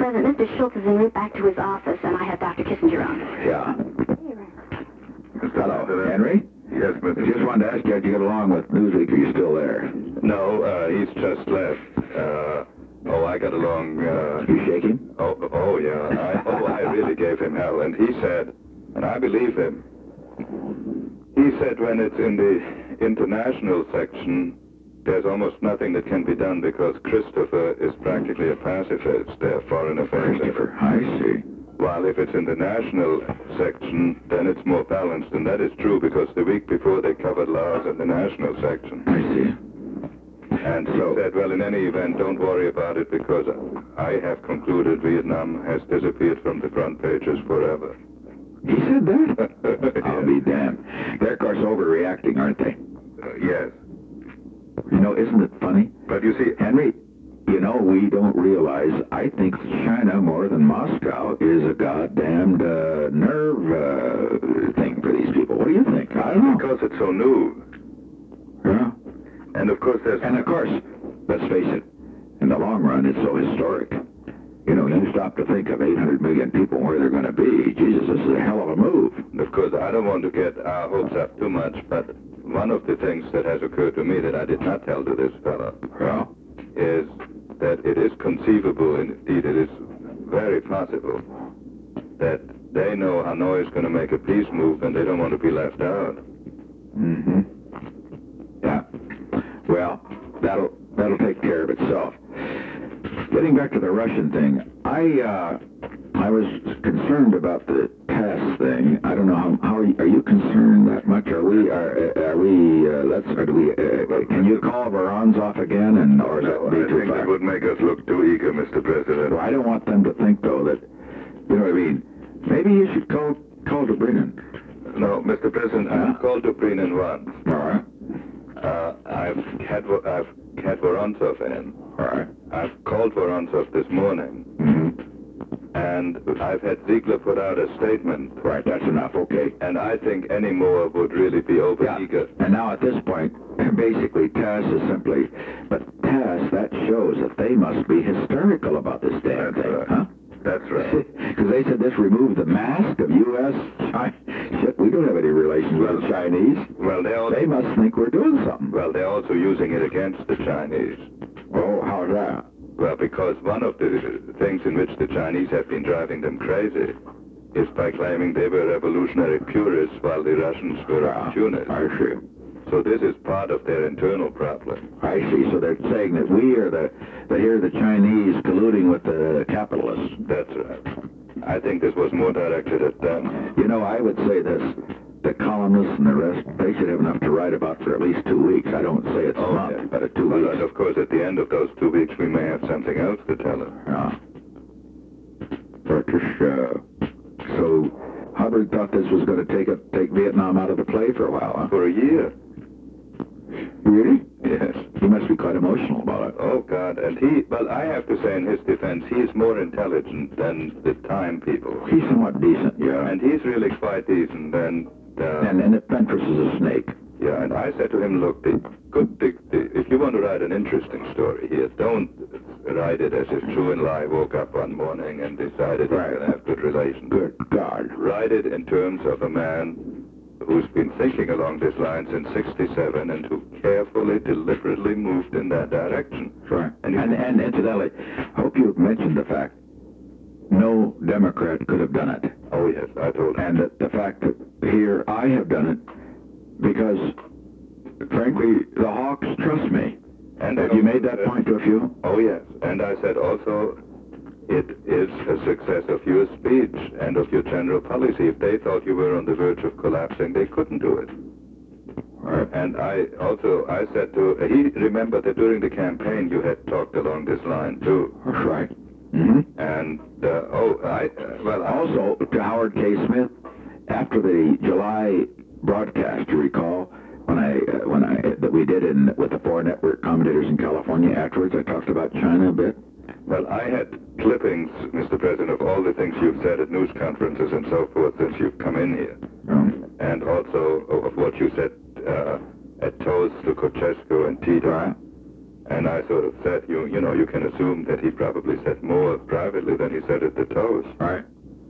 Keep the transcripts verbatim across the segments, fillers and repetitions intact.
President, Mister Schultz is en route back to his office, and I have Doctor Kissinger on. Yeah. Mister Hello, President. Henry? Yes, Mister I just wanted to ask you how'd you get along with Newsweek. Are you still there? No, uh, he's just left. Uh, oh, I got along, uh... You shaking? Oh, oh, yeah. I, oh, I really gave him hell. And he said, and I believe him, he said when it's in the international section, there's almost nothing that can be done because Christopher is practically a pacifist, their foreign affairs. Christopher, I see. While if it's in the national section, then it's more balanced. And that is true because the week before they covered Laos in the national section. I see. And he So- said, well, in any event, don't worry about it because I have concluded Vietnam has disappeared from the front pages forever. He said that? Yes. I'll be damned. They're, of course, overreacting, aren't they? Uh, yes. You know, isn't it funny? But you see, Henry, you know, we don't realize, I think China, more than Moscow, is a goddamned uh, nerve uh, thing for these people. What do you think? I don't know. because it's so new. Yeah. And of course, there's... And of course, let's face it, in the long run, it's so historic. You know, you stop to think of eight hundred million people and where they're going to be. Jesus, this is a hell of a move. Of course, I don't want to get our hopes up too much, but one of the things that has occurred to me that I did not tell to this fellow Well, is that it is conceivable, indeed it is very possible, that they know Hanoi is going to make a peace move and they don't want to be left out. mm-hmm. Yeah. Well, that'll that'll take care of itself. Getting back to the Russian thing, I uh, I was concerned about the test thing. I don't know how how are you, are you concerned that much? Are we are are we uh, let's or do we uh, can you call Voronzov again and or is No, that be I too think far? that would make us look too eager, Mister President. Well, I don't want them to think though that you know what I mean. Maybe you should call call Dobrynin. No, Mister President, Huh? I've called Dobrynin once. All right, Uh, I've had I've had Vorontsov in. all right. I've called Vorontsov this morning, Mm-hmm. and I've had Ziegler put out a statement. Right, that's enough. Okay. And I think any more would really be overeager. And now at this point, basically, TASS is simply, but TASS, that shows that they must be hysterical about this damn That's thing, right. huh? That's right. Because they said this removed the mask of U S China. Shit, we don't have any relations with the Chinese. Well, they also, They must think we're doing something. well, they're also using it against the Chinese. Oh, how's that? Well, because one of the things in which the Chinese have been driving them crazy is by claiming they were revolutionary purists while the Russians were Ah, opportunists. I see. So this is part of their internal problem. I see. So they're saying that we are the, that here are the Chinese colluding with the capitalists. That's right. I think this was more directed at them. You know, I would say this. The columnists and the rest, they should have enough to write about for at least two weeks. I don't say it's a month, yeah. but at two Well, weeks. and of course, at the end of those two weeks, we may have something else to tell them. Yeah. But this, uh, so Hubbard thought this was going to take a, take Vietnam out of the play for a while, huh? For a year. Really? Yes. He must be quite emotional about it. Oh, God. And he, well, I have to say in his defense, he is more intelligent than the Time people. He's somewhat decent, yeah. And he's really quite decent. And, uh, And, and the Fentress is a snake. yeah, and I said to him, look, the, good, the, the, if you want to write an interesting story here, don't write it as if Chu and Lai woke up one morning and decided Right. they're going to have good relations. Good God. Write it in terms of a man who's been thinking along this line since sixty-seven and who carefully, deliberately moved in that direction. Right. And And, you- and, incidentally, I hope you mentioned the fact no Democrat could have done it. Oh, yes, I told him. And that the fact that here I have done it because, frankly, the Hawks trust me. And Have I you made also that said- point to a few? Oh, yes. And I said also, it is a success of your speech and of your general policy. If they thought you were on the verge of collapsing, they couldn't do it. Right. And I also, I said to, he remembered that during the campaign you had talked along this line, too. That's right. Mm-hmm. And, uh, oh, I, uh, well, I, Also, to Howard K. Smith, after the July broadcast, you recall, when I, uh, when I, that we did in, with the four network commentators in California, afterwards I talked about China a bit. well, I had clippings, Mister President, of all the things you've said at news conferences and so forth since you've come in here. Um, And also of what you said uh, at toast to Kochescu and Tito. Right. And I sort of said, you you know, you can assume that he probably said more privately than he said at the toes. Right.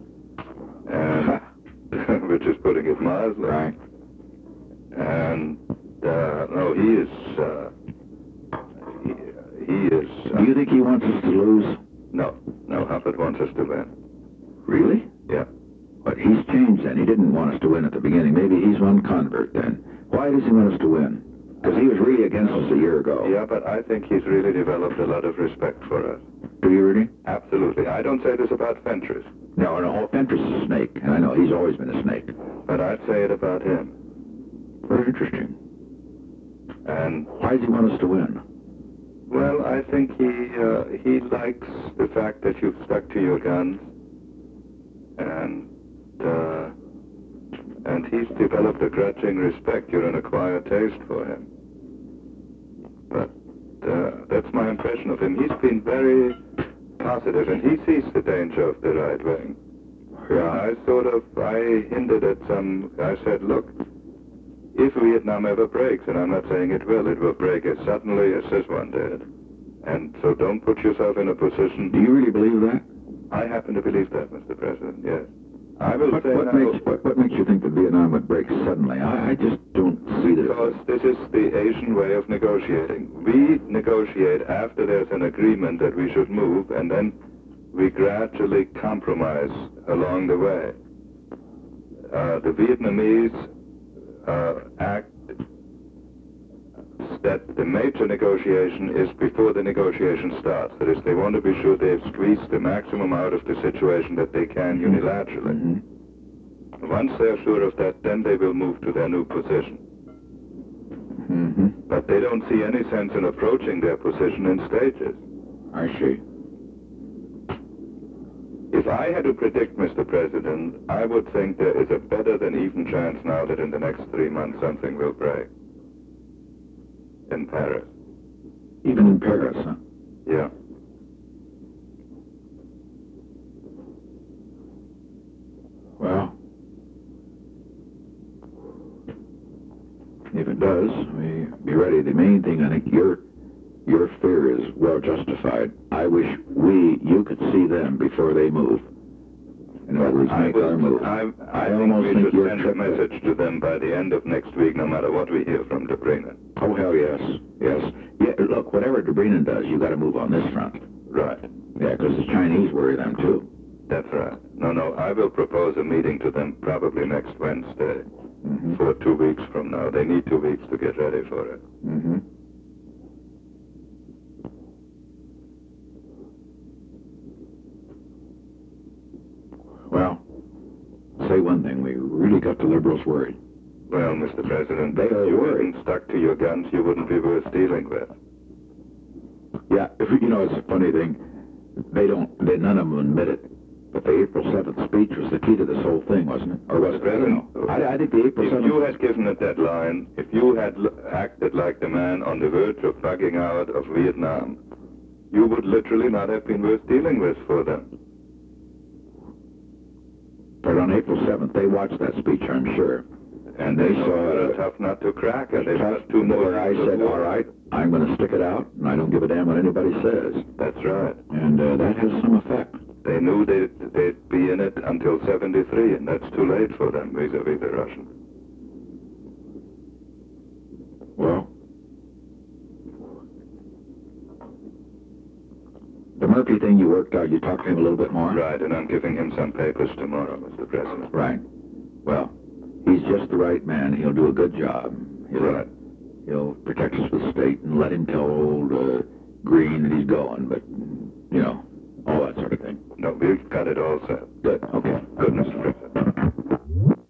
And, which is putting it mildly. Right. And, uh, no, he is, uh, he, he is... Uh, Do you think he wants us to lose? No, no, Hufford wants us to win. Really? Yeah. But he's changed then. He didn't want us to win at the beginning. Maybe he's one convert then. Why does he want us to win? Because he was really against us a year ago. Yeah, but I think he's really developed a lot of respect for us. Do you really? Absolutely. I don't say this about Fentress, No, no, Fentress is a snake, and I know he's always been a snake. but I'd say it about him. Very interesting. And, Why does he want us to win? well, I think he, uh, he likes the fact that you've stuck to your guns. And, uh, and he's developed a grudging respect. You're an acquired taste for him. But, uh, that's my impression of him. He's been very positive, and he sees the danger of the right wing. Yeah. I sort of, I hinted at some, I said, look, if Vietnam ever breaks, and I'm not saying it will, it will break as suddenly as this one did. And so don't put yourself in a position... Do you really believe that? I happen to believe that, Mister President, yes. I will What, say what, now... makes, what, what makes you think that Vietnam would break suddenly? I, I just don't see this. Because this is the Asian way of negotiating. We negotiate after there's an agreement that we should move, and then we gradually compromise along the way. Uh, the Vietnamese uh, act that the major negotiation is before the negotiation starts. That is, they want to be sure they've squeezed the maximum out of the situation that they can unilaterally. Mm-hmm. Once they're sure of that, then they will move to their new position. Mm-hmm. But they don't see any sense in approaching their position in stages. I see. If I had to predict, Mister President, I would think there is a better than even chance now that in the next three months something will break. In Paris. Even in Paris, huh? Yeah. Well, if it does, we be ready. The main thing, I think, your your fear is well justified. I wish we, you could see them before they move. In other words, I make will, our move. I, I, I think almost we think should your send a trip- message to them by the end of next week, no matter what we hear from Dobrynin. Oh, hell yes. Yes. Yeah, look, whatever Dobrynin does, you got to move on this front. Right. Yeah, because the Chinese worry them, too. That's right. No, no, I will propose a meeting to them probably next Wednesday, Mm-hmm. for two weeks from now. They need two weeks to get ready for it. Mm-hmm. Well, say one thing, we really got the liberals worried. Well, Mister President, They if are you worried. hadn't stuck to your guns, you wouldn't be worth dealing with. Yeah, if, you know, it's a funny thing. They don't, they, none of them admit it. But the April seventh speech was the key to this whole thing, wasn't it? Or was it? I don't know. I, I think the April If seventh... you had given a deadline, if you had l- acted like the man on the verge of bugging out of Vietnam, you would literally not have been worth dealing with for them. But on April seventh, they watched that speech, I'm sure. And they they know saw you're a a tough nut to crack, and they've tough got two more where I years of said, war. all right, I'm going to stick it out, and I don't give a damn what anybody says. That's right. And uh, that has some effect. They knew they'd, they'd be in it until seventy-three, and that's too late for them vis-a-vis the Russians. Well, the Murphy thing you worked out, you talked to him a little bit more? Right, and I'm giving him some papers tomorrow, Mister President. Right. Well, he's just the right man. He'll do a good job. He'll, Right. He'll protect us for the state and let him tell old uh, Green that he's going, but, you know, all that sort of thing. No, we've got it all set. Good. Okay.